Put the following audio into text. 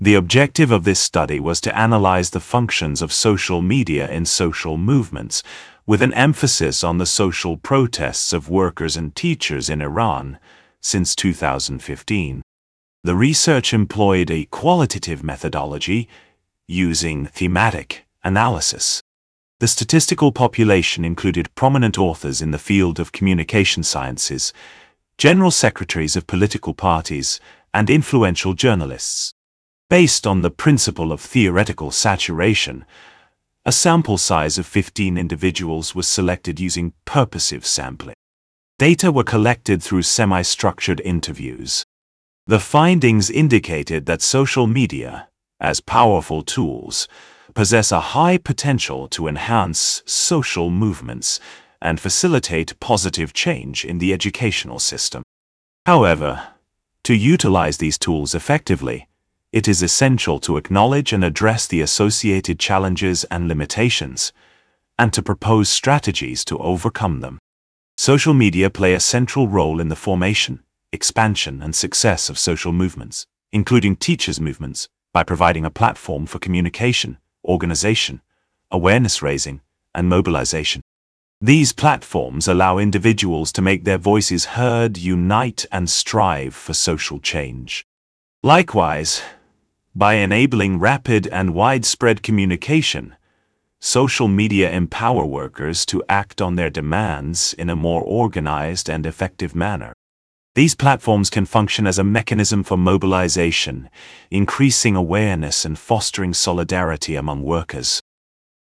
The objective of this study was to analyze the functions of social media in social movements, with an emphasis on the social protests of workers and teachers in Iran since 2015. The research employed a qualitative methodology using thematic analysis. The statistical population included prominent authors in the field of communication sciences, general secretaries of political parties, and influential journalists. Based on the principle of theoretical saturation, a sample size of 15 individuals was selected using purposive sampling. Data were collected through semi-structured interviews. The findings indicated that social media, as powerful tools, possess a high potential to enhance social movements and facilitate positive change in the educational system. However, to utilize these tools effectively, it is essential to acknowledge and address the associated challenges and limitations, and to propose strategies to overcome them. Social media play a central role in the formation, expansion, and success of social movements, including teachers' movements, by providing a platform for communication, organization, awareness raising, and mobilization. These platforms allow individuals to make their voices heard, unite, and strive for social change. Likewise, by enabling rapid and widespread communication, social media empower workers to act on their demands in a more organized and effective manner. These platforms can function as a mechanism for mobilization, increasing awareness and fostering solidarity among workers.